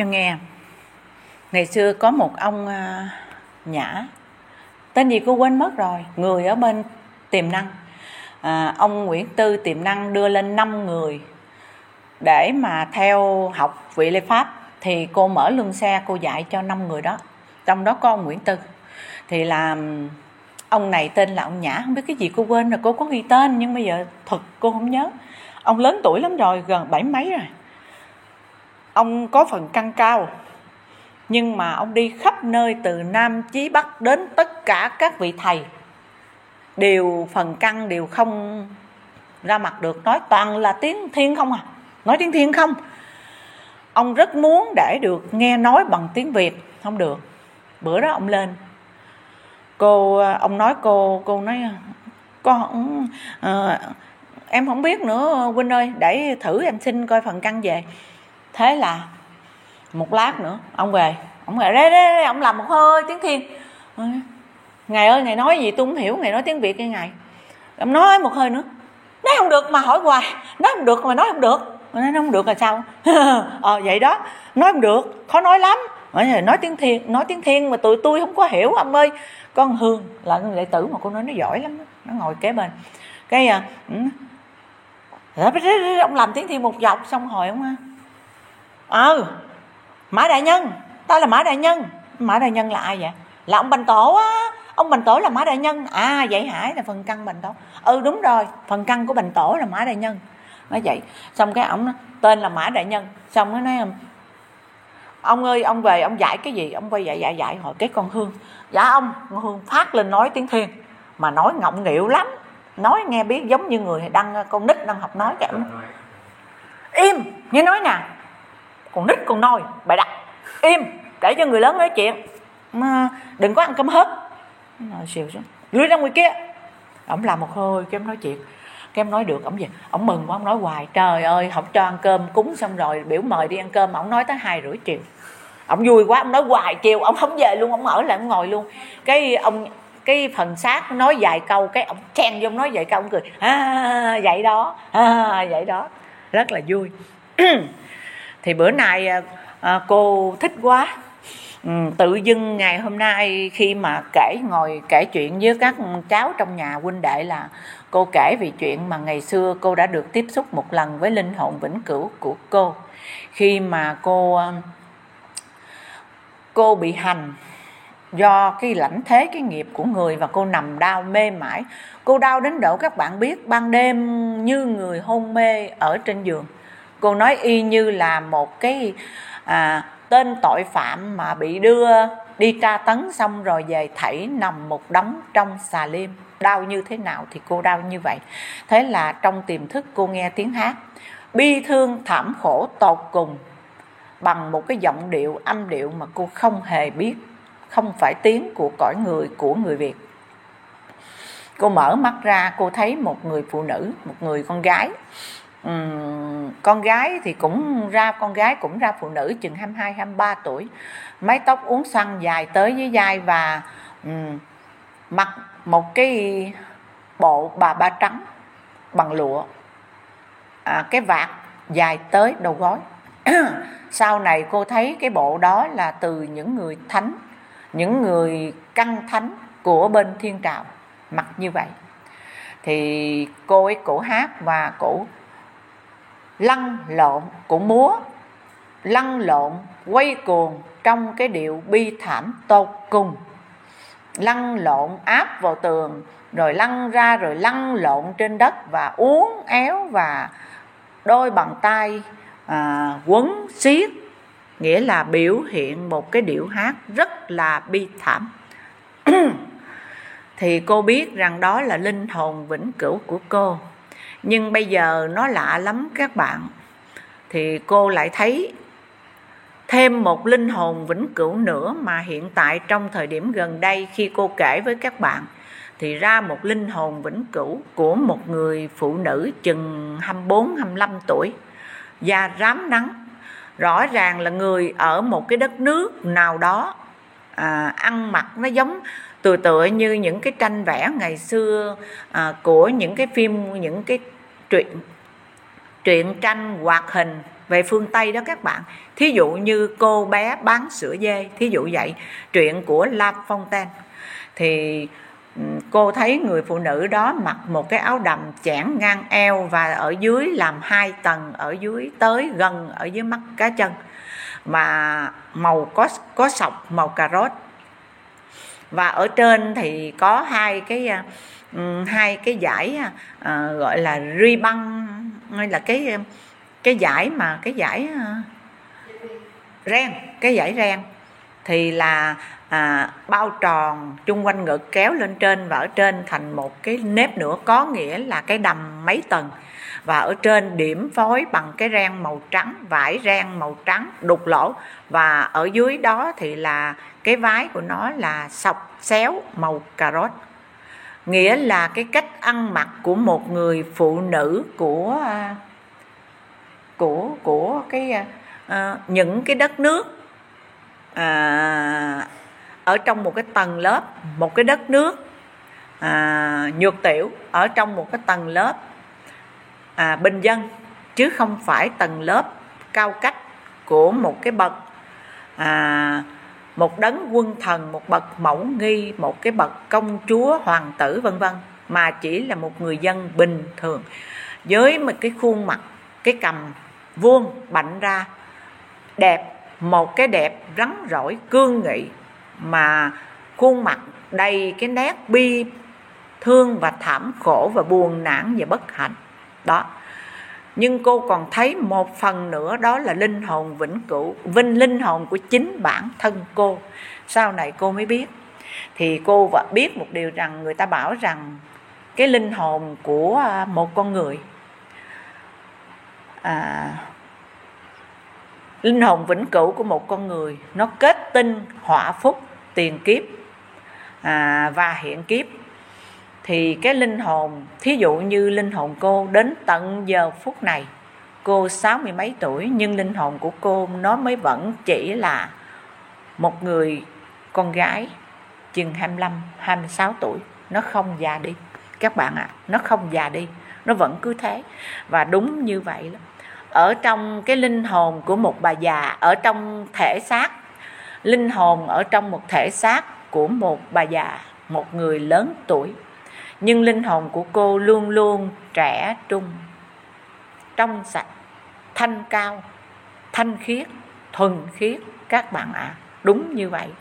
cho nghe. Ngày xưa có một ông Nhã, tên gì cô quên mất rồi, người ở bên Tiềm Năng. Ông Nguyễn Tư Tiềm Năng đưa lên 5 người để mà theo học vị Lê Pháp, thì cô mở lưng xe cô dạy cho 5 người đó, trong đó có ông Nguyễn Tư. Thì là ông này tên là ông Nhã, không biết cái gì cô quên rồi, cô có ghi tên nhưng bây giờ thật cô không nhớ. Ông lớn tuổi lắm rồi, gần 70 mấy rồi. Ông có phần căn cao, nhưng mà ông đi khắp nơi từ Nam chí Bắc, đến tất cả các vị thầy đều phần căn đều không ra mặt được, nói toàn là tiếng Thiên không à, nói tiếng Thiên không. Ông rất muốn để được nghe nói bằng tiếng Việt, không được. Bữa đó ông lên, ông nói cô nói con em không biết nữa huynh ơi, để thử em xin coi phần căn về. Thế là một lát nữa ông về đấy, ông làm một hơi tiếng Thiên. Ngài ơi, ngài nói gì tôi không hiểu, ngài nói tiếng Việt cái ngài. Ông nói một hơi nữa, nói không được mà hỏi hoài, nói không được mà nói không được. Nói không được là sao? Vậy đó, nói không được, khó nói lắm. Nói tiếng Thiên mà tụi tôi không có hiểu ông ơi. Con Hương là người đệ tử mà cô nói nó giỏi lắm, nó ngồi kế bên. Cái ông làm tiếng Thiên một dọc, xong hồi ông Mã Đại Nhân, ta là Mã Đại Nhân. Mã Đại Nhân là ai vậy? Là ông Bành Tổ á. Ông Bành Tổ là Mã Đại Nhân. Vậy hả, là phần căn Bành Tổ. Đúng rồi, phần căn của Bành Tổ là Mã Đại Nhân. Nói vậy, xong cái ổng tên là Mã Đại Nhân. Xong nó nói ông ơi, ông về ông dạy cái gì? Ông quay dạy hỏi cái con Hương. Dạ ông, con Hương phát lên nói tiếng Thiên, mà nói ngọng nghịu lắm, nói nghe biết giống như người con nít đang học nói. Cái im, nghe nói nè, con nít con nói bày đặt, im để cho người lớn nói chuyện, mà đừng có ăn cơm hớp. Xìu xuống, lùi ra ngoài kia. Ông làm một hơi cái em nói chuyện, cái em nói được. Ông về, ông mừng quá, ông nói hoài. Trời ơi, không cho ăn cơm, cúng xong rồi biểu mời đi ăn cơm, ông nói tới 2:30 chiều. Ông vui quá, ông nói hoài, chiều ông không về luôn, ông ở lại ông ngồi luôn. Cái phần xác nói vài câu, cái ông chen vô ông nói vài câu, ông cười vậy đó, vậy đó, rất là vui. Thì bữa nay cô thích quá. Tự dưng ngày hôm nay khi mà ngồi kể chuyện với các cháu trong nhà huynh đệ, là cô kể về chuyện mà ngày xưa cô đã được tiếp xúc một lần với linh hồn vĩnh cửu của cô. Khi mà cô bị hành do cái lãnh thế, cái nghiệp của người, và cô nằm đau mê mỏi. Cô đau đến độ các bạn biết, ban đêm như người hôn mê ở trên giường. Cô nói y như là một cái tên tội phạm mà bị đưa đi tra tấn xong rồi về thảy nằm một đống trong xà lim. Đau như thế nào thì cô đau như vậy. Thế là trong tiềm thức cô nghe tiếng hát bi thương thảm khổ tột cùng, bằng một cái giọng điệu, âm điệu mà cô không hề biết, không phải tiếng của cõi người của người Việt. Cô mở mắt ra, cô thấy một người phụ nữ, một người con gái. Con gái cũng ra phụ nữ chừng 22-23 tuổi, mái tóc uốn xoăn dài tới dưới vai, và mặc một cái bộ bà ba trắng bằng lụa, cái vạt dài tới đầu gối. Sau này cô thấy cái bộ đó là từ những người thánh, những người căn thánh của bên thiên trào mặc như vậy. Thì cổ hát và cổ lăn lộn, cổ múa lăn lộn quay cuồng trong cái điệu bi thảm tột cùng. Lăn lộn áp vào tường, rồi lăn ra, rồi lăn lộn trên đất và uốn éo, và đôi bàn tay quấn xiết, nghĩa là biểu hiện một cái điệu hát rất là bi thảm. Thì cô biết rằng đó là linh hồn vĩnh cửu của cô. Nhưng bây giờ nó lạ lắm các bạn. Thì cô lại thấy thêm một linh hồn vĩnh cửu nữa, mà hiện tại trong thời điểm gần đây khi cô kể với các bạn, thì ra một linh hồn vĩnh cửu của một người phụ nữ chừng 24-25 tuổi, da rám nắng, rõ ràng là người ở một cái đất nước nào đó, ăn mặc nó giống tựa như những cái tranh vẽ ngày xưa của những cái phim, những cái truyện tranh hoạt hình về phương Tây đó các bạn. Thí dụ như cô bé bán sữa dê, thí dụ vậy, truyện của La Fontaine. Thì cô thấy người phụ nữ đó mặc một cái áo đầm chẽn ngang eo và ở dưới làm 2 tầng, ở dưới tới gần ở dưới mắt cá chân, mà màu có sọc màu cà rốt, và ở trên thì có hai cái dải gọi là ri băng, hay là cái dải mà cái dải ren, cái dải ren thì là bao tròn chung quanh ngực kéo lên trên, và ở trên thành một cái nếp nữa, có nghĩa là cái đầm mấy tầng, và ở trên điểm phối bằng cái ren màu trắng, vải ren màu trắng đục lỗ, và ở dưới đó thì là cái vái của nó là sọc xéo màu cà rốt. Nghĩa là cái cách ăn mặc của một người phụ nữ của cái những cái đất nước ở trong một cái tầng lớp, một cái đất nước nhược tiểu, ở trong một cái tầng lớp bình dân, chứ không phải tầng lớp cao cách của một cái bậc một đấng quân thần, một bậc mẫu nghi, một cái bậc công chúa, hoàng tử vân vân, mà chỉ là một người dân bình thường với một cái khuôn mặt, cái cằm vuông bạnh ra đẹp, một cái đẹp rắn rỏi cương nghị, mà khuôn mặt đầy cái nét bi thương và thảm khổ và buồn nản và bất hạnh đó. Nhưng cô còn thấy một phần nữa, đó là linh hồn vĩnh cửu, linh hồn của chính bản thân cô. Sau này cô mới biết. Thì cô biết một điều rằng, người ta bảo rằng cái linh hồn của một con người, linh hồn vĩnh cửu của một con người, nó kết tinh họa phúc tiền kiếp và hiện kiếp. Thì cái linh hồn, thí dụ như linh hồn cô đến tận giờ phút này, cô 60 mấy tuổi, nhưng linh hồn của cô nó mới vẫn chỉ là một người con gái chừng 25, 26 tuổi. Nó không già đi các bạn ạ, nó không già đi, nó vẫn cứ thế. Và đúng như vậy đó. Ở trong cái linh hồn của một bà già, ở trong thể xác, linh hồn ở trong một thể xác của một bà già, một người lớn tuổi, nhưng linh hồn của cô luôn luôn trẻ trung, trong sạch, thanh cao, thanh khiết, thuần khiết các bạn ạ. Đúng như vậy.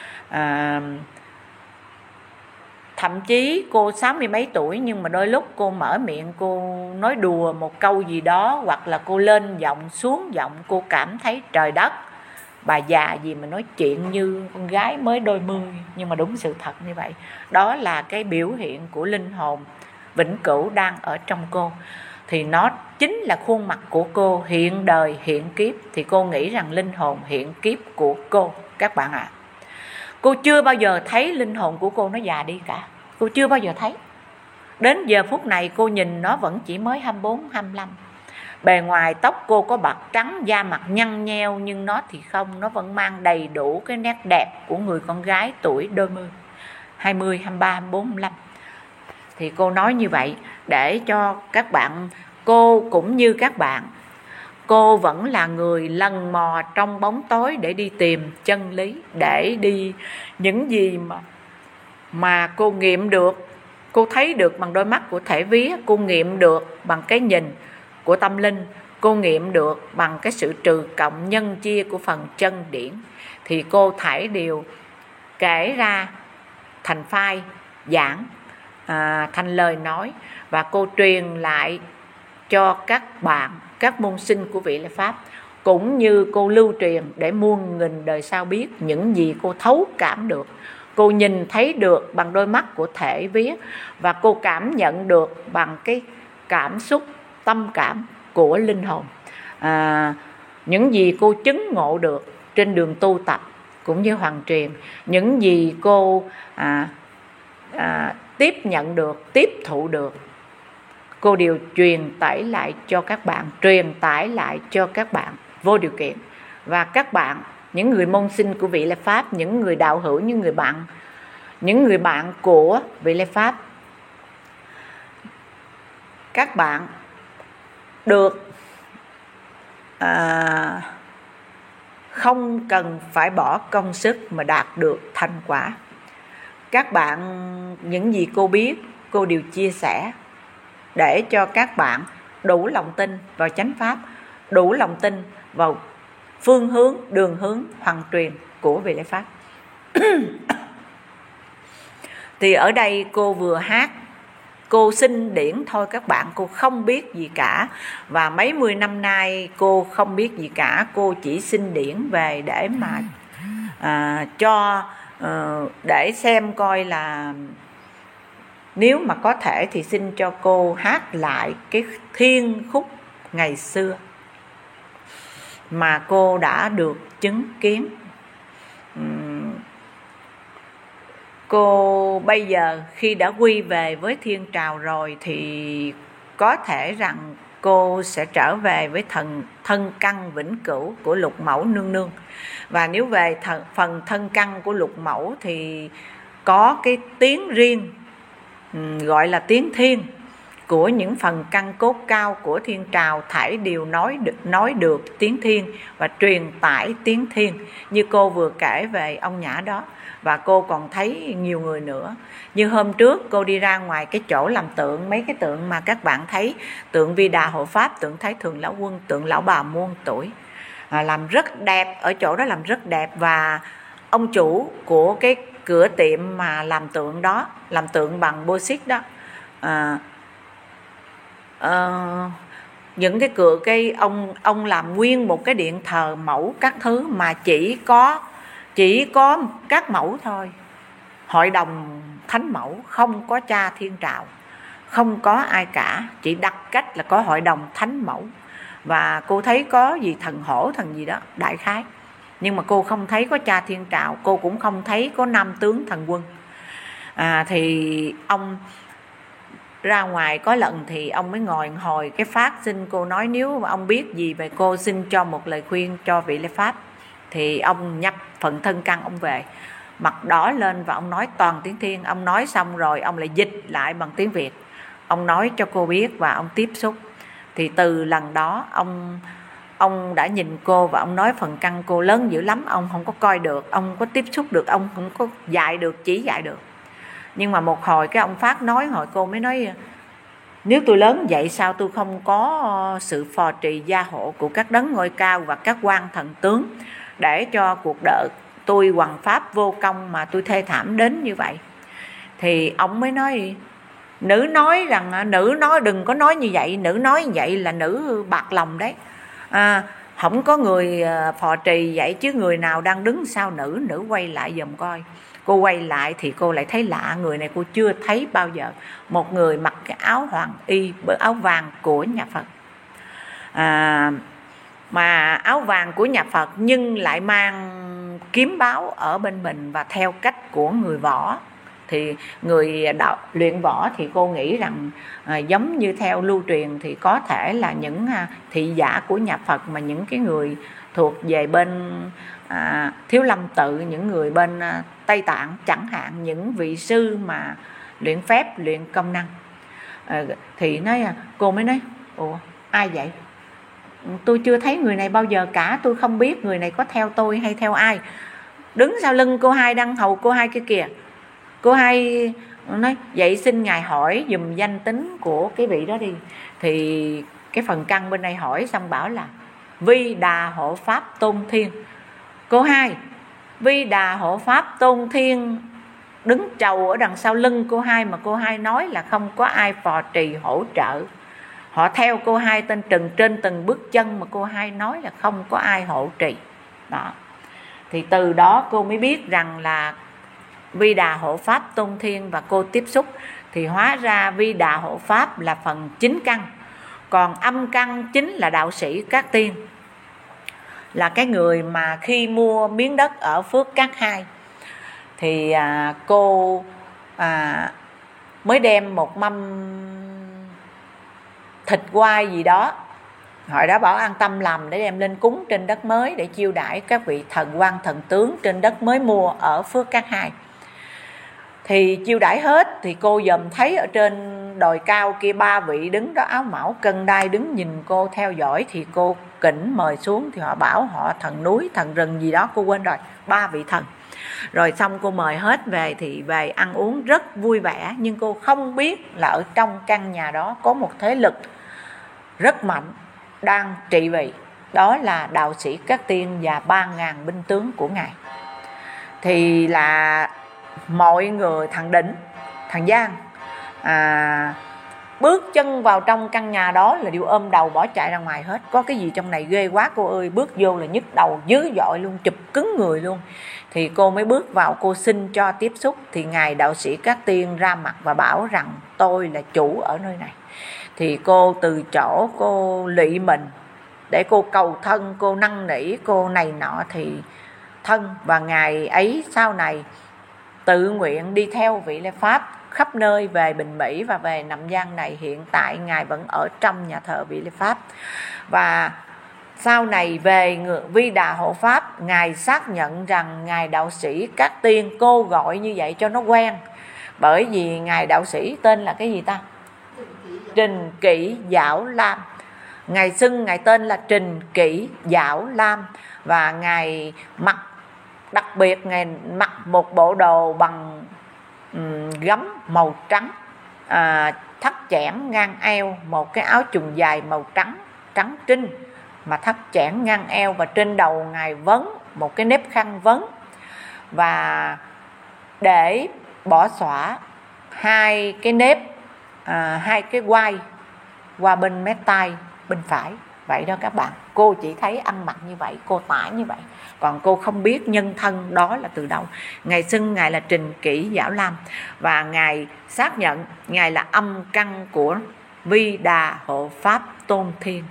Thậm chí cô 60 mấy tuổi, nhưng mà đôi lúc cô mở miệng, cô nói đùa một câu gì đó, hoặc là cô lên giọng xuống giọng, cô cảm thấy trời đất, bà già gì mà nói chuyện như con gái mới đôi mươi. Nhưng mà đúng sự thật như vậy. Đó là cái biểu hiện của linh hồn vĩnh cửu đang ở trong cô. Thì nó chính là khuôn mặt của cô hiện đời hiện kiếp. Thì cô nghĩ rằng linh hồn hiện kiếp của cô các bạn ạ. Cô chưa bao giờ thấy linh hồn của cô nó già đi cả. Cô chưa bao giờ thấy. Đến giờ phút này cô nhìn nó vẫn chỉ mới 24, 25. Bề ngoài tóc cô có bạc trắng, da mặt nhăn nheo, nhưng nó thì không. Nó vẫn mang đầy đủ cái nét đẹp của người con gái tuổi đôi mươi, 20, 23, 24, 25. Thì cô nói như vậy để cho các bạn, cô cũng như các bạn, cô vẫn là người lần mò trong bóng tối để đi tìm chân lý, để đi những gì mà cô nghiệm được, cô thấy được bằng đôi mắt của thể vía, cô nghiệm được bằng cái nhìn của tâm linh, cô nghiệm được bằng cái sự trừ cộng nhân chia của phần chân điển. Thì cô thảy đều kể ra thành phai giảng, thành lời nói, và cô truyền lại cho các bạn, các môn sinh của vị Lệ Pháp, cũng như cô lưu truyền để muôn nghìn đời sau biết những gì cô thấu cảm được, cô nhìn thấy được bằng đôi mắt của thể vía, và cô cảm nhận được bằng cái cảm xúc tâm cảm của linh hồn. Những gì cô chứng ngộ được trên đường tu tập cũng như hoàng truyền, những gì cô tiếp nhận được, tiếp thụ được, cô đều truyền tải lại cho các bạn, truyền tải lại cho các bạn vô điều kiện. Và các bạn, những người môn sinh của vị Lệ Pháp, những người đạo hữu, những người bạn của vị Lệ Pháp, các bạn được không cần phải bỏ công sức mà đạt được thành quả. Các bạn, những gì cô biết cô đều chia sẻ để cho các bạn đủ lòng tin vào chánh pháp, đủ lòng tin vào phương hướng, đường hướng hoàn truyền của vị lễ pháp. Thì ở đây cô vừa hát, cô xin điển thôi các bạn, cô không biết gì cả. Và mấy mươi năm nay cô không biết gì cả, cô chỉ xin điển về để mà để xem coi là nếu mà có thể thì xin cho cô hát lại cái thiên khúc ngày xưa mà cô đã được chứng kiến. Cô bây giờ khi đã quy về với thiên trào rồi thì có thể rằng cô sẽ trở về với thân căn vĩnh cửu của Lục Mẫu nương nương. Và nếu về phần thân căn của Lục Mẫu thì có cái tiếng riêng, gọi là tiếng thiên, của những phần căn cốt cao của thiên trào thảy đều nói được tiếng thiên và truyền tải tiếng thiên, như cô vừa kể về ông Nhã đó. Và cô còn thấy nhiều người nữa. Như hôm trước cô đi ra ngoài cái chỗ làm tượng, mấy cái tượng mà các bạn thấy, tượng Vi Đà Hộ Pháp, tượng Thái Thường Lão Quân, tượng Lão Bà muôn tuổi, làm rất đẹp, ở chỗ đó làm rất đẹp. Và ông chủ của cái cửa tiệm mà làm tượng đó, làm tượng bằng bô xít đó, những cái cửa cây ông làm nguyên một cái điện thờ mẫu các thứ mà chỉ có các mẫu thôi, hội đồng thánh mẫu, không có cha thiên trào, không có ai cả, chỉ đặt cách là có hội đồng thánh mẫu. Và cô thấy có gì thần hổ thần gì đó đại khái, nhưng mà cô không thấy có cha thiên trào, cô cũng không thấy có nam tướng thần quân. Thì ông ra ngoài có lần thì ông mới ngồi hồi cái phát xin cô nói nếu mà ông biết gì về cô xin cho một lời khuyên cho vị lễ pháp. Thì ông nhập phần thân căn ông về, mặt đỏ lên và ông nói toàn tiếng Thiên. Ông nói xong rồi ông lại dịch lại bằng tiếng Việt, ông nói cho cô biết và ông tiếp xúc. Thì từ lần đó ông đã nhìn cô và ông nói phần căn cô lớn dữ lắm, ông không có coi được, ông không có tiếp xúc được, ông không có dạy được, chỉ dạy được. Nhưng mà một hồi cái ông Phát nói, hồi cô mới nói nếu tôi lớn vậy sao tôi không có sự phò trì gia hộ của các đấng ngôi cao và các quan thần tướng để cho cuộc đời tôi hoằng pháp vô công mà tôi thê thảm đến như vậy. Thì ông mới nói, nữ nói rằng nữ nói đừng có nói như vậy, nữ nói như vậy là nữ bạc lòng đấy. Không có người phò trì vậy chứ người nào đang đứng sau nữ quay lại giùm coi. Cô quay lại thì cô lại thấy lạ, người này cô chưa thấy bao giờ, một người mặc cái áo hoàng y, áo vàng của nhà Phật, mà áo vàng của nhà Phật nhưng lại mang kiếm báo ở bên mình và theo cách của người võ. Thì người luyện võ thì cô nghĩ rằng giống như theo lưu truyền thì có thể là những thị giả của nhà Phật, mà những cái người thuộc về bên Thiếu Lâm Tự, những người bên Tây Tạng chẳng hạn, những vị sư mà luyện phép, luyện công năng. Thì cô mới nói ủa ai vậy, tôi chưa thấy người này bao giờ cả, tôi không biết người này có theo tôi hay theo ai. Đứng sau lưng cô Hai đang hầu cô Hai kia kìa. Cô Hai nói vậy xin ngài hỏi dùm danh tính của cái vị đó đi. Thì cái phần căn bên đây hỏi xong bảo là Vi Đà Hộ Pháp Tôn Thiên. Cô Hai, Vi Đà Hộ Pháp Tôn Thiên đứng chầu ở đằng sau lưng cô Hai, mà cô Hai nói là không có ai phò trì hỗ trợ, họ theo cô Hai tên trừng trên từng bước chân, mà cô Hai nói là không có ai hộ trì đó. Thì từ đó cô mới biết rằng là Vi Đà Hộ Pháp Tôn Thiên, và cô tiếp xúc thì hóa ra Vi Đà Hộ Pháp là phần chính căn, còn âm căn chính là đạo sĩ Cát Tiên, là cái người mà khi mua miếng đất ở Phước Cát 2 thì cô mới đem một mâm thịt quay gì đó, hồi đó bảo an tâm làm để đem lên cúng trên đất mới để chiêu đãi các vị thần quan thần tướng trên đất mới mua ở Phước Cát 2. Thì chiêu đãi hết thì cô dòm thấy ở trên đồi cao kia 3 vị đứng đó áo mão cân đai đứng nhìn cô theo dõi, thì cô kỉnh mời xuống thì họ bảo họ thần núi, thần rừng gì đó, cô quên rồi, 3 vị thần. Rồi xong cô mời hết về thì về ăn uống rất vui vẻ, nhưng cô không biết là ở trong căn nhà đó có một thế lực rất mạnh đang trị vì, đó là đạo sĩ Cát Tiên và 3.000 binh tướng của ngài. Thì là mọi người, thằng Định, thằng Giang bước chân vào trong căn nhà đó là đều ôm đầu bỏ chạy ra ngoài hết. Có cái gì trong này ghê quá cô ơi, bước vô là nhức đầu dữ dội luôn, chụp cứng người luôn. Thì cô mới bước vào, cô xin cho tiếp xúc. Thì ngài đạo sĩ Cát Tiên ra mặt và bảo rằng tôi là chủ ở nơi này. Thì cô từ chỗ cô lụy mình để cô cầu thân, cô năn nỉ, cô này nọ thì thân. Và ngài ấy sau này tự nguyện đi theo vị Lê Pháp khắp nơi về Bình Mỹ và về Nậm Giang này. Hiện tại ngài vẫn ở trong nhà thờ vị Lê Pháp. Và sau này về Vi Đà Hộ Pháp, ngài xác nhận rằng ngài đạo sĩ Cát Tiên, cô gọi như vậy cho nó quen, bởi vì ngài đạo sĩ tên là cái gì ta? Trình Kỷ Giảo Lam. Ngài xưng ngài tên là Trình Kỷ Giảo Lam. Và ngài mặc, đặc biệt ngài mặc một bộ đồ bằng gấm màu trắng, thắt chẽn ngang eo, một cái áo trùng dài màu trắng, trắng trinh mà thắt chẽn ngang eo. Và trên đầu ngài vấn một cái nếp khăn vấn, và để bỏ xõa hai cái nếp, hai cái quai qua bên mép tay bên phải. Vậy đó các bạn, cô chỉ thấy ăn mặc như vậy, cô tả như vậy, còn cô không biết nhân thân đó là từ đâu. Ngài xưng ngài là Trình Kỷ Giảo Lam, và ngài xác nhận ngài là âm căn của Vi Đà Hộ Pháp Tôn Thiên.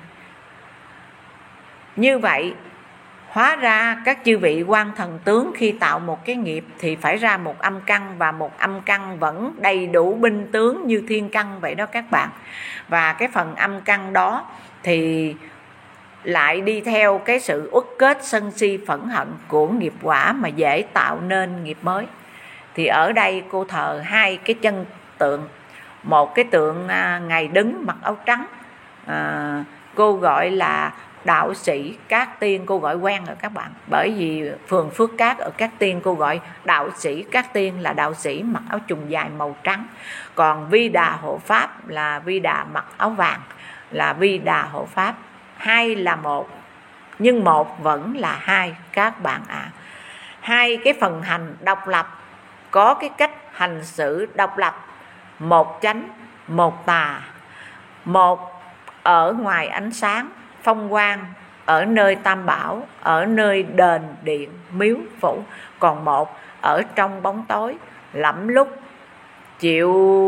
Như vậy hóa ra các chư vị quan thần tướng khi tạo một cái nghiệp thì phải ra một âm căn, và một âm căn vẫn đầy đủ binh tướng như thiên căn vậy đó các bạn. Và cái phần âm căn đó thì lại đi theo cái sự uất kết sân si phẫn hận của nghiệp quả mà dễ tạo nên nghiệp mới. Thì ở đây cô thờ hai cái chân tượng. Một cái tượng ngài đứng mặc áo trắng, cô gọi là đạo sĩ Cát Tiên, cô gọi quen rồi các bạn, bởi vì phường Phước Cát ở Cát Tiên cô gọi đạo sĩ Cát Tiên là đạo sĩ mặc áo trùng dài màu trắng. Còn Vi Đà Hộ Pháp là Vi Đà mặc áo vàng, là Vi Đà Hộ Pháp. Hai là một, nhưng một vẫn là hai các bạn ạ. Hai cái phần hành độc lập, có cái cách hành xử độc lập, một chánh một tà. Một ở ngoài ánh sáng phong quang, ở nơi tam bảo, ở nơi đền điện miếu phủ. Còn một ở trong bóng tối, lẫm lúc, chịu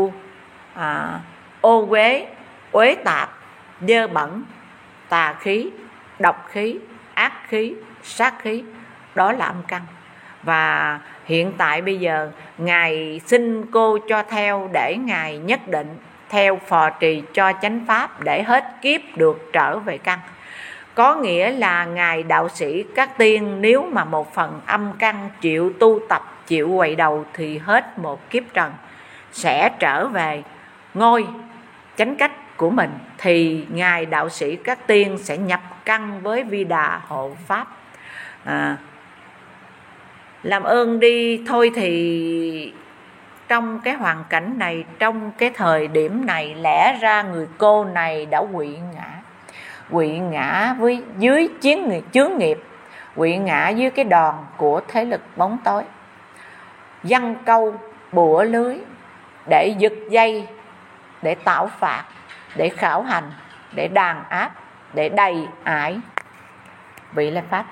ô uế tạp, dơ bẩn, tà khí, độc khí, ác khí, sát khí. Đó là âm căn. Và hiện tại bây giờ ngài xin cô cho theo, để ngài nhất định theo phò trì cho chánh pháp, để hết kiếp được trở về căn. Có nghĩa là ngài đạo sĩ Cát Tiên nếu mà một phần âm căn chịu tu tập, chịu quậy đầu thì hết một kiếp trần, sẽ trở về ngôi chánh cách của mình. Thì ngài đạo sĩ Cát Tiên sẽ nhập căn với Vi Đà Hộ Pháp. Làm ơn đi thôi. Thì trong cái hoàn cảnh này, trong cái thời điểm này, lẽ ra người cô này đã quỵ ngã với dưới chướng nghiệp, quỵ ngã dưới cái đòn của thế lực bóng tối, giăng câu bủa lưới để giật dây, để tạo phạt, để khảo hành, để đàn áp, để đầy ải vị Lê Pháp.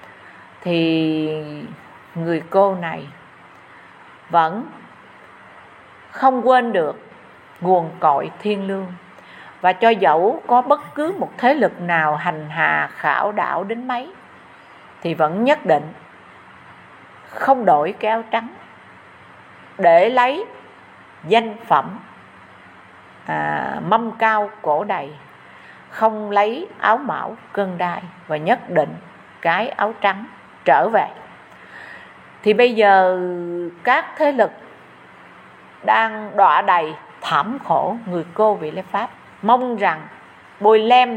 Thì người cô này vẫn không quên được nguồn cội thiên lương. Và cho dẫu có bất cứ một thế lực nào hành hạ khảo đảo đến mấy, thì vẫn nhất định không đổi cái áo trắng để lấy danh phẩm mâm cao cổ đầy, không lấy áo mão cân đai, và nhất định cái áo trắng trở về. Thì bây giờ các thế lực đang đọa đầy thảm khổ người cô vị Lê Pháp, mong rằng bôi lem được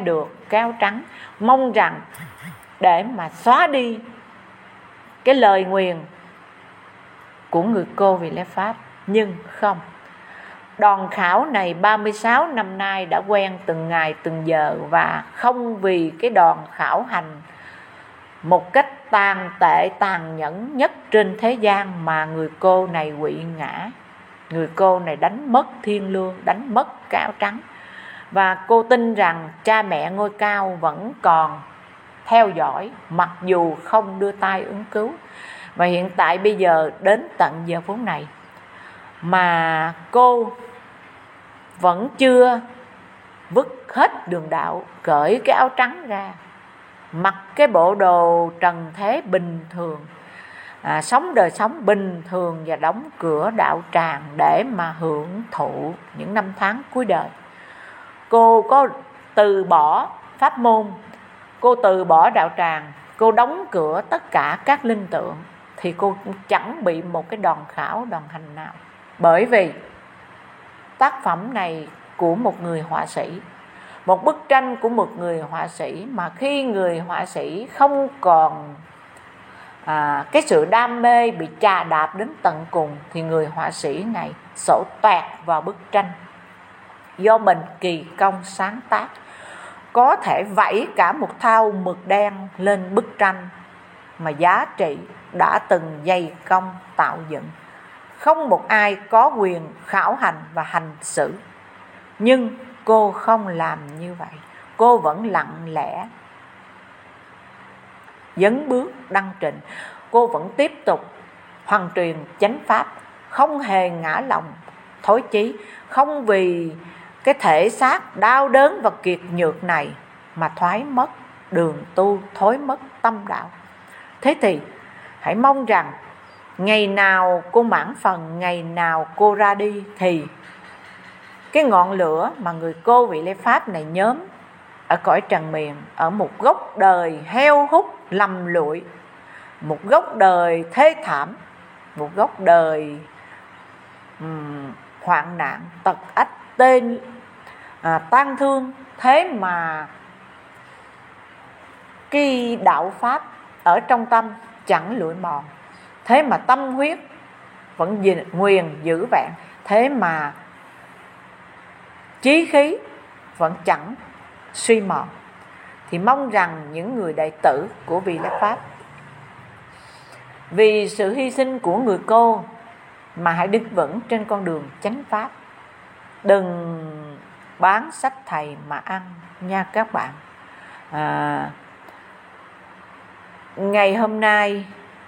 cái áo trắng, mong rằng để mà xóa đi cái lời nguyền của người cô vì lẽ Pháp. Nhưng không, đòn khảo này 36 năm nay đã quen từng ngày từng giờ, và không vì cái đòn khảo hành một cách tàn tệ tàn nhẫn nhất trên thế gian mà người cô này quỵ ngã. Người cô này đánh mất thiên lương, đánh mất cái áo trắng. Và cô tin rằng cha mẹ ngôi cao vẫn còn theo dõi, mặc dù không đưa tay ứng cứu. Và hiện tại bây giờ đến tận giờ phút này mà cô vẫn chưa vứt hết đường đạo, cởi cái áo trắng ra, mặc cái bộ đồ trần thế bình thường, sống đời sống bình thường và đóng cửa đạo tràng để mà hưởng thụ những năm tháng cuối đời. Cô có từ bỏ pháp môn, cô từ bỏ đạo tràng, cô đóng cửa tất cả các linh tượng, thì cô chẳng bị một cái đòn khảo, đòn hành nào. Bởi vì tác phẩm này của một người họa sĩ, một bức tranh của một người họa sĩ, mà khi người họa sĩ không còn cái sự đam mê bị chà đạp đến tận cùng, thì người họa sĩ này sổ toẹt vào bức tranh. Do mình kỳ công sáng tác, có thể vẫy cả một thau mực đen lên bức tranh mà giá trị đã từng dày công tạo dựng. Không một ai có quyền khảo hành và hành xử. Nhưng cô không làm như vậy. Cô vẫn lặng lẽ dấn bước đăng trình. Cô vẫn tiếp tục hoàn truyền chánh pháp, không hề ngã lòng thối chí, không vì cái thể xác đau đớn và kiệt nhược này mà thoái mất đường tu, thối mất tâm đạo. Thế thì hãy mong rằng ngày nào cô mãn phần, ngày nào cô ra đi, thì cái ngọn lửa mà người cô vị lê Pháp này nhóm ở cõi trần miền, ở một góc đời heo hút lầm lụi, một góc đời thê thảm, một góc đời hoạn nạn, tật ách, tan thương. Thế mà cái đạo Pháp ở trong tâm chẳng lụi mòn, thế mà tâm huyết vẫn nguyền giữ vẹn, thế mà chí khí vẫn chẳng suy mòn. Thì mong rằng những người đệ tử của vị lẽ Pháp, vì sự hy sinh của người cô mà hãy đứng vững trên con đường chánh pháp. Đừng bán sách thầy mà ăn nha các bạn. Ngày hôm nay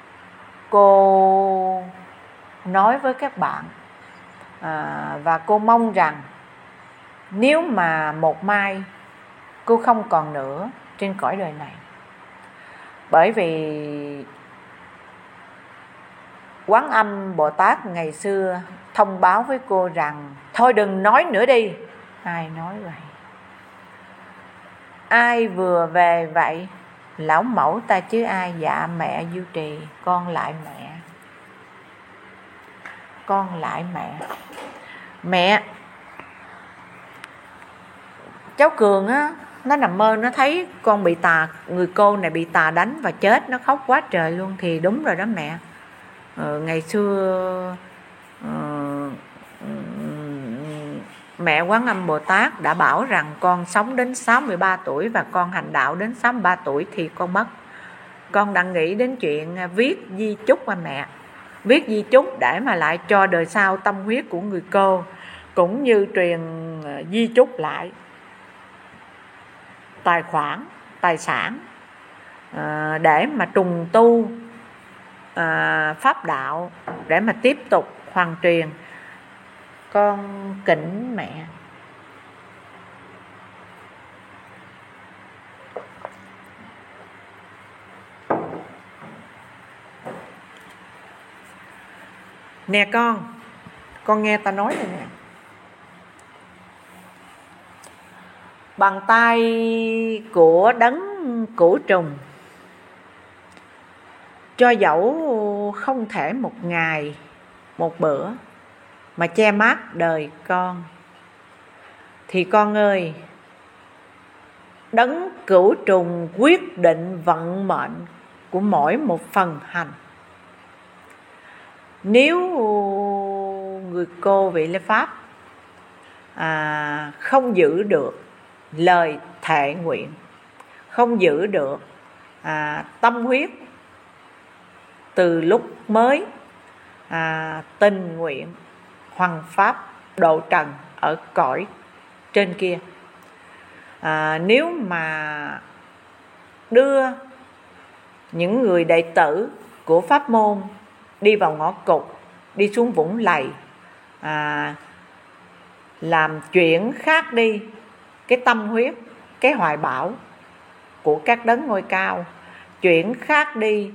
cô nói với các bạn, và cô mong rằng nếu mà một mai cô không còn nữa trên cõi đời này, bởi vì Quán Âm Bồ Tát ngày xưa thông báo với cô rằng thôi đừng nói nữa đi. Ai nói vậy? Ai vừa về vậy? Lão mẫu ta chứ ai. Dạ mẹ Du Trì, con lại mẹ. Con lại mẹ. Mẹ, cháu Cường á, nó nằm mơ nó thấy con bị tà, người cô này bị tà đánh và chết, nó khóc quá trời luôn. Thì đúng rồi đó mẹ. Ngày xưa mẹ Quán Âm Bồ Tát đã bảo rằng con sống đến 63 tuổi và con hành đạo đến 63 tuổi thì con mất. Con đang nghĩ đến chuyện viết di chúc mà mẹ. Viết di chúc để mà lại cho đời sau tâm huyết của người cô, cũng như truyền di chúc lại tài khoản, tài sản để mà trùng tu pháp đạo, để mà tiếp tục hoàn truyền. Con kính mẹ. Nè con nghe ta nói này nè. Bàn tay của đấng cửu trùng, cho dẫu không thể một ngày, một bữa mà che mát đời con, thì con ơi, Đấng cửu trùng quyết định vận mệnh của mỗi một phần hành. Nếu người cô vị lễ pháp không giữ được lời thệ nguyện, không giữ được tâm huyết từ lúc mới tình nguyện hoằng pháp độ trần ở cõi trên kia, nếu mà đưa những người đệ tử của pháp môn đi vào ngõ cụt, đi xuống vũng lầy, làm chuyển khác đi cái tâm huyết, cái hoài bão của các đấng ngôi cao, chuyển khác đi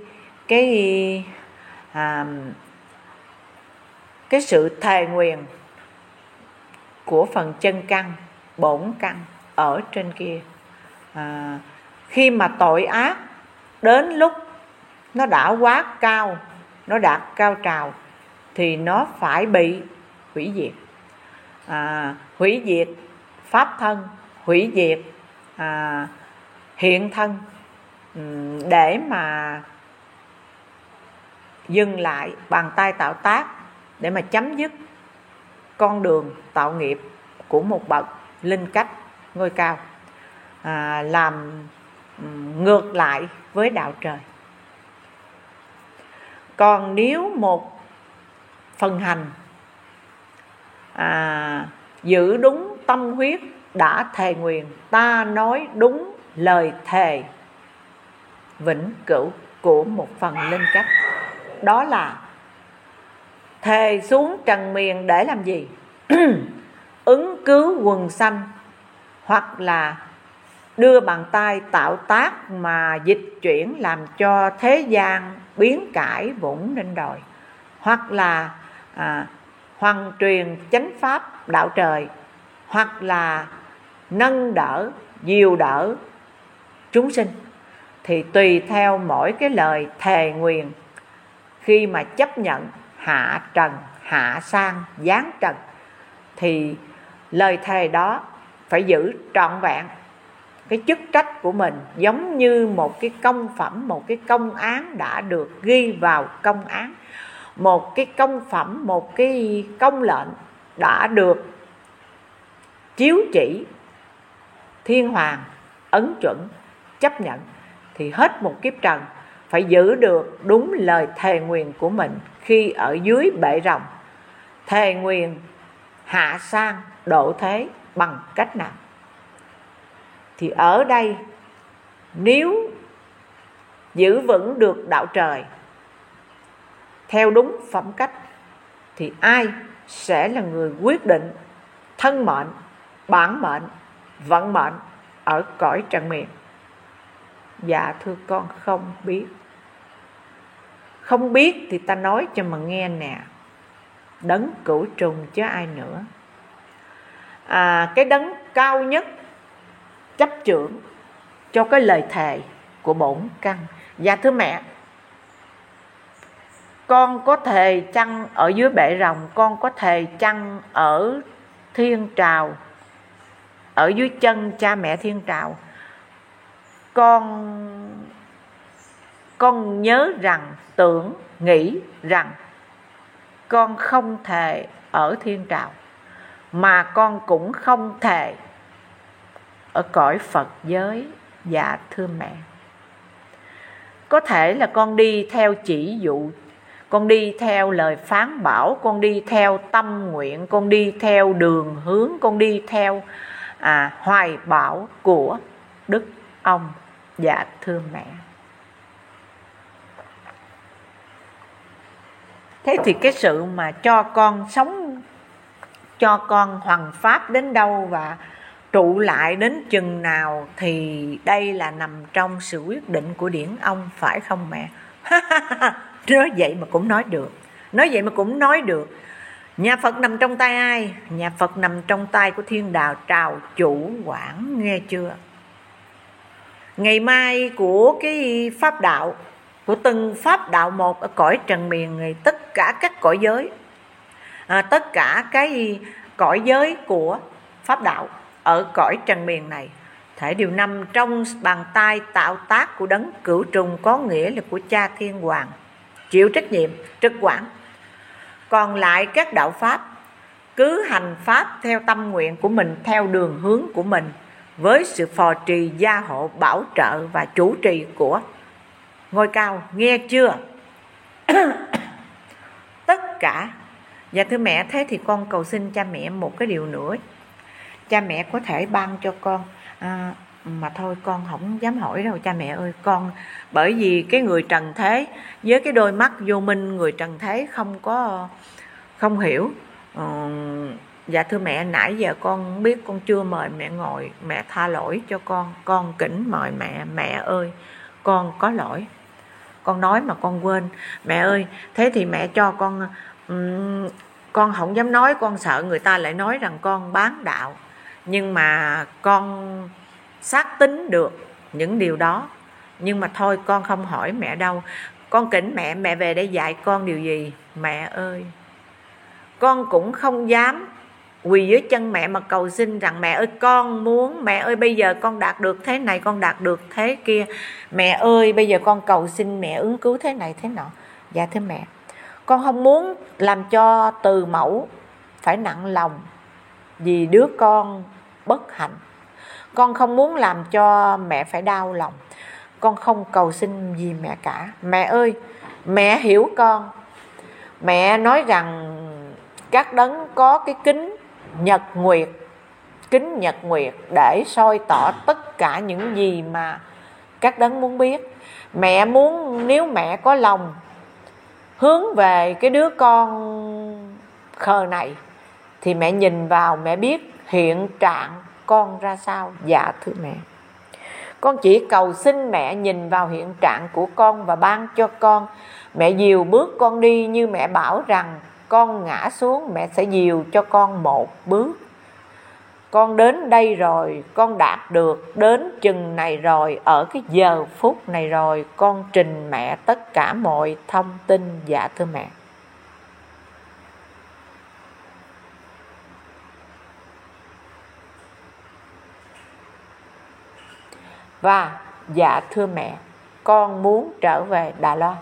cái sự thề nguyền của phần chân căn, bổn căn ở trên kia. Khi mà tội ác đến lúc nó đã quá cao, nó đạt cao trào, thì nó phải bị hủy diệt. Hủy diệt pháp thân, hủy diệt hiện thân, để mà dừng lại bàn tay tạo tác, để mà chấm dứt con đường tạo nghiệp của một bậc linh cách ngôi cao, làm ngược lại với đạo trời. Còn nếu một phần hành giữ đúng tâm huyết đã thề nguyền, ta nói đúng lời thề vĩnh cửu của một phần linh cách, đó là thề xuống trần miền để làm gì? Ứng cứu quần sanh, hoặc là đưa bàn tay tạo tác mà dịch chuyển làm cho thế gian biến cải vũng nên đồi, hoặc là hoằng truyền chánh pháp đạo trời, hoặc là nâng đỡ, dìu đỡ chúng sinh. Thì tùy theo mỗi cái lời thề nguyền, khi mà chấp nhận hạ trần, hạ sang, giáng trần, thì lời thề đó phải giữ trọn vẹn cái chức trách của mình, giống như một cái công phẩm, một cái công án đã được ghi vào công án, một cái công phẩm, một cái công lệnh đã được chiếu chỉ thiên hoàng ấn chuẩn chấp nhận, thì hết một kiếp trần phải giữ được đúng lời thề nguyền của mình khi ở dưới bệ rồng. Thề nguyền hạ sang độ thế bằng cách nào? Thì ở đây, nếu giữ vững được đạo trời theo đúng phẩm cách, thì ai sẽ là người quyết định thân mệnh, bản mệnh, vận mệnh ở cõi trần miền? Dạ thưa con không biết. Không biết thì ta nói cho mà nghe nè. Đấng cửu trùng chứ ai nữa. Cái đấng cao nhất chấp chưởng cho cái lời thề của bổn căn. Dạ thưa mẹ, con có thề chăng ở dưới bệ rồng, con có thề chăng ở thiên trào, ở dưới chân cha mẹ thiên trào? Con nhớ rằng, tưởng, nghĩ rằng con không thề ở thiên trào, mà con cũng không thề ở cõi Phật giới. Dạ thưa mẹ, có thể là con đi theo chỉ dụ, con đi theo lời phán bảo, con đi theo tâm nguyện, con đi theo đường hướng, con đi theo hoài bão của Đức ông. Dạ thưa mẹ. Thế thì cái sự mà cho con sống, cho con hoằng pháp đến đâu và trụ lại đến chừng nào, thì đây là nằm trong sự quyết định của điển ông, phải không mẹ? Nói vậy mà cũng nói được. Nói vậy mà cũng nói được. Nhà Phật nằm trong tay ai? Nhà Phật nằm trong tay của thiên đạo trào chủ quản, nghe chưa? Ngày mai của cái pháp đạo, của từng pháp đạo một ở cõi trần miền này, tất cả các cõi giới, tất cả cái cõi giới của pháp đạo ở cõi trần miền này Thể điều 5, trong bàn tay tạo tác của đấng cửu trùng có nghĩa là của Cha Thiên Hoàng, chịu trách nhiệm, trực quản. Còn lại các đạo Pháp cứ hành Pháp theo tâm nguyện của mình, theo đường hướng của mình, với sự phò trì, gia hộ, bảo trợ và chủ trì của ngôi cao. Nghe chưa? Tất cả. Dạ thưa mẹ, thế thì con cầu xin cha mẹ một cái điều nữa. Cha mẹ có thể ban cho con, mà thôi con không dám hỏi đâu cha mẹ ơi. Con bởi vì cái người trần thế, với cái đôi mắt vô minh người trần thế không hiểu. Dạ thưa mẹ, nãy giờ con biết con chưa mời mẹ ngồi, mẹ tha lỗi cho con kính mời mẹ. Mẹ ơi, con có lỗi, con nói mà con quên. Mẹ ơi, thế thì mẹ cho con không dám nói, con sợ người ta lại nói rằng con bán đạo, nhưng mà con xác tín được những điều đó. Nhưng mà thôi con không hỏi mẹ đâu. Con kính mẹ về đây dạy con điều gì? Mẹ ơi, con cũng không dám quỳ dưới chân mẹ mà cầu xin rằng mẹ ơi con muốn, mẹ ơi bây giờ con đạt được thế này, con đạt được thế kia, mẹ ơi bây giờ con cầu xin mẹ ứng cứu thế này thế nọ. Dạ thưa mẹ, con không muốn làm cho từ mẫu phải nặng lòng vì đứa con bất hạnh. Con không muốn làm cho mẹ phải đau lòng. Con không cầu xin gì mẹ cả. Mẹ ơi, mẹ hiểu con. Mẹ nói rằng các đấng có cái kính nhật nguyệt để soi tỏ tất cả những gì mà các đấng muốn biết. Mẹ muốn, nếu mẹ có lòng hướng về cái đứa con khờ này thì mẹ nhìn vào, mẹ biết hiện trạng con ra sao. Dạ thưa mẹ, con chỉ cầu xin mẹ nhìn vào hiện trạng của con và ban cho con. Mẹ dìu bước con đi, như mẹ bảo rằng con ngã xuống, mẹ sẽ dìu cho con một bước. Con đến đây rồi, con đạt được đến chừng này rồi, ở cái giờ phút này rồi, con trình mẹ tất cả mọi thông tin. Dạ thưa mẹ. Và dạ thưa mẹ, con muốn trở về Đà Loa.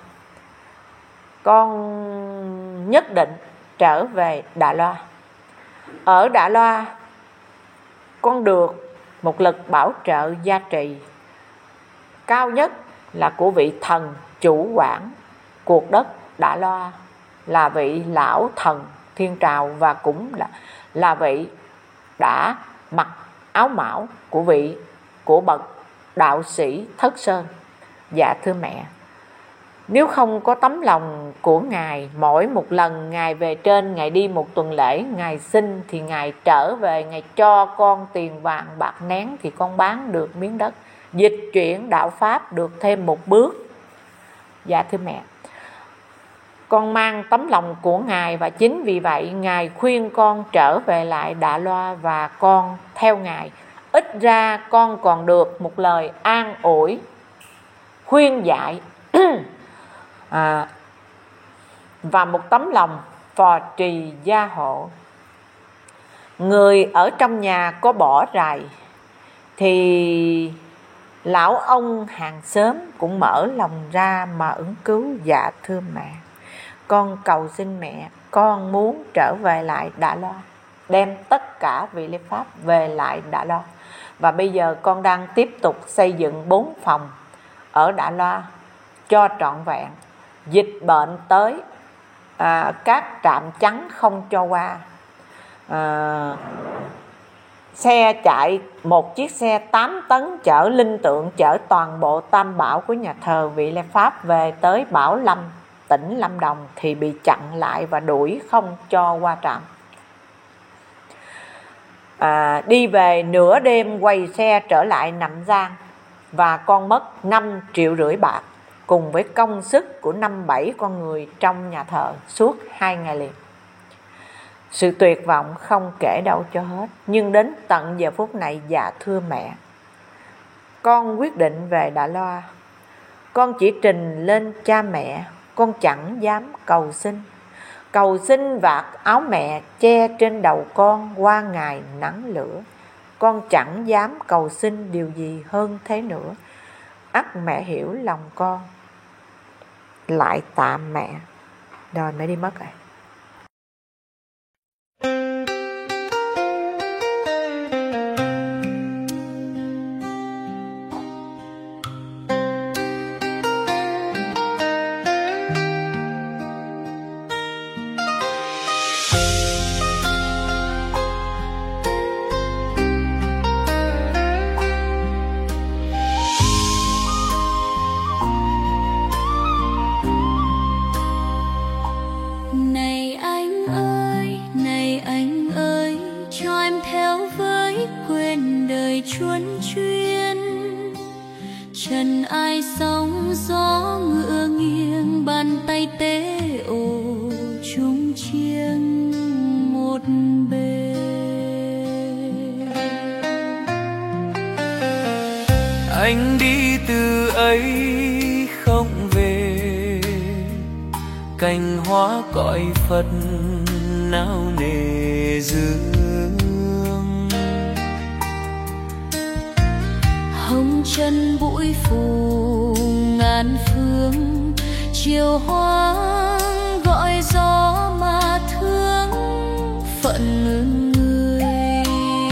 Con nhất định trở về Đà Loa. Ở Đà Loa con được một lực bảo trợ gia trì cao nhất là của vị thần chủ quản cuộc đất Đà Loa, là vị lão thần Thiên Trào, và cũng là vị đã mặc áo mão của bậc đạo sĩ Thất Sơn. Dạ thưa mẹ, nếu không có tấm lòng của Ngài, mỗi một lần Ngài về trên, Ngài đi một tuần lễ, Ngài xin thì Ngài trở về, Ngài cho con tiền vàng bạc nén thì con bán được miếng đất, dịch chuyển đạo Pháp được thêm một bước. Dạ thưa mẹ, con mang tấm lòng của Ngài, và chính vì vậy Ngài khuyên con trở về lại Đà Loa và con theo Ngài. Ít ra con còn được một lời an ủi, khuyên dạy và một tấm lòng phò trì gia hộ. Người ở trong nhà có bỏ rày thì lão ông hàng xóm cũng mở lòng ra mà ứng cứu. Dạ thưa mẹ, con cầu xin mẹ, con muốn trở về lại Đà Loa, đem tất cả vị lễ pháp về lại Đà Loa. Và bây giờ con đang tiếp tục xây dựng 4 phòng ở Đà Loa cho trọn vẹn. Dịch bệnh tới, các trạm chắn không cho qua, xe chạy, một chiếc xe 8 tấn chở linh tượng, chở toàn bộ tam bảo của nhà thờ vị lễ pháp về tới Bảo Lâm, tỉnh Lâm Đồng thì bị chặn lại và đuổi không cho qua trạm. Đi về nửa đêm quay xe trở lại Nậm Giang, và con mất 5,5 triệu bạc cùng với công sức của 5-7 con người trong nhà thờ suốt 2 ngày liền. Sự tuyệt vọng không kể đâu cho hết. Nhưng đến tận giờ phút này, dạ thưa mẹ, con quyết định về Đà Loa. Con chỉ trình lên cha mẹ, con chẳng dám cầu xin. Cầu xin vạt áo mẹ che trên đầu con qua ngày nắng lửa. con chẳng dám cầu xin điều gì hơn thế nữa. Ắt mẹ hiểu lòng con. Lại tạm mẹ. Rồi mẹ đi mất rồi. Chuân chuyên trần ai sóng gió ngựa nghiêng, bàn tay tế ồ chung chiêng một bên. Anh đi từ ấy không về, cành hoa cõi Phật nao nề dương. Hồng trần bụi phủ ngàn phương, chiều hoang gọi gió mà thương phận người.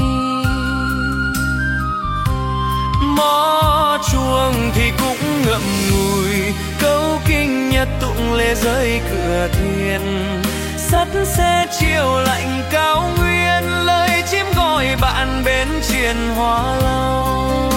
Mõ chuông thì cũng ngậm ngùi, câu kinh nhật tụng lệ rơi cửa thiên. Sắt xe chiều lạnh cao nguyên, lời chim gọi bạn bên triền hoa lau.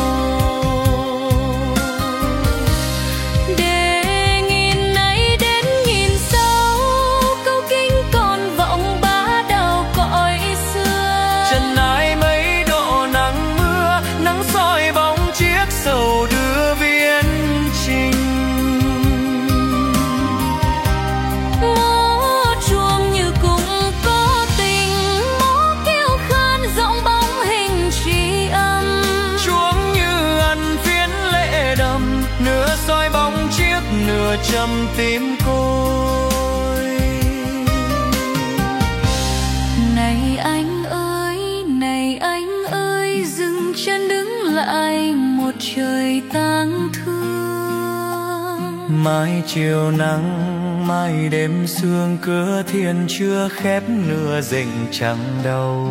Sầu đưa viễn trình. Mõ chuông như cũng có tình, mõ kêu khan giọng bóng hình tri âm. Chuông như ăn phiến lệ đầm, nửa soi bóng chiếc nửa trầm tím côi. Này anh ơi, dừng chân đứng lại, một trời tang thương. Mai chiều nắng, mai đêm sương, cửa thiên chưa khép nửa rình trăng đâu.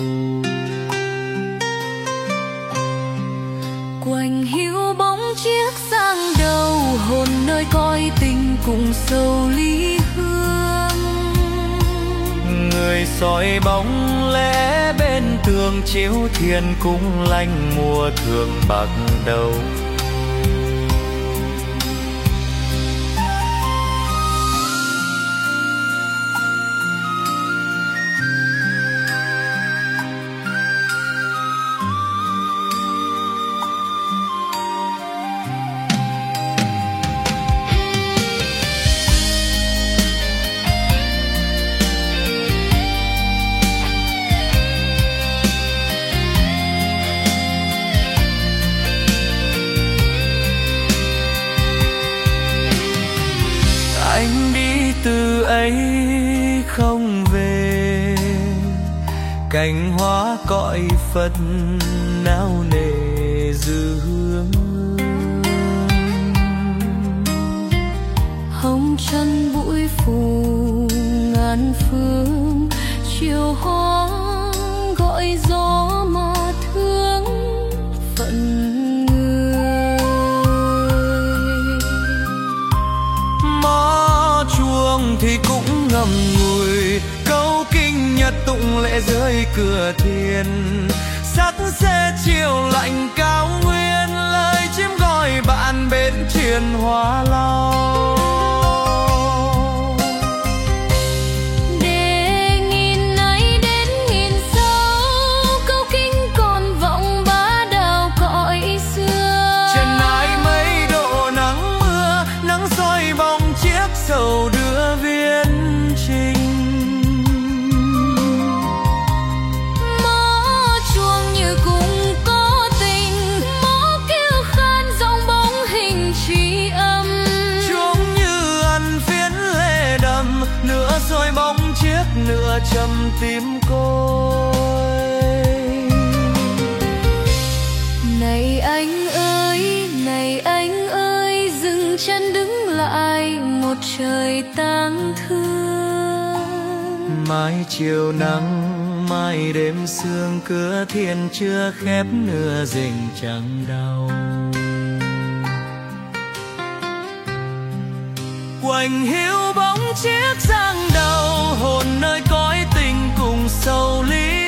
Quanh hiu bóng chiếc sang đầu, hồn nơi coi tình cùng sầu ly hương. Người soi bóng lẽ bên tường, chiếu thiên cung lanh mùa thường bạc đầu. Từ ấy không về, cành hoa cõi Phật nao nề dư hương. Hồng trần bụi phủ ngàn phương, chiều hoang gọi gió mà thương phận người. Mõ chuông thì cũng ngậm ngùi, câu kinh nhật tụng lệ rơi cửa thiên. Sắt xe chiều lạnh cao nguyên, lời chim gọi bạn bên triền hoa lau. Để nghìn nay đến nghìn sau, câu kinh còn vọng bá đạo cõi xưa. Trần ai mấy độ nắng mưa, nắng soi bóng chiếc sầu đưa viễn trình. Mõ chuông như cũng có tình, mõ kêu khan giọng bóng hình tri âm. Chuông như ăn phiến lệ đầm, nửa soi bóng chiếc nửa trầm tím côi. Này anh ơi, dừng chân đứng lại, một trời tang thương. Mai chiều nắng, mai đêm sương, cửa thiên chưa khép nửa rình chẳng đau. Quạnh hiu bóng chiếc giang đầu, hồn nơi cõi tình cùng sầu lý.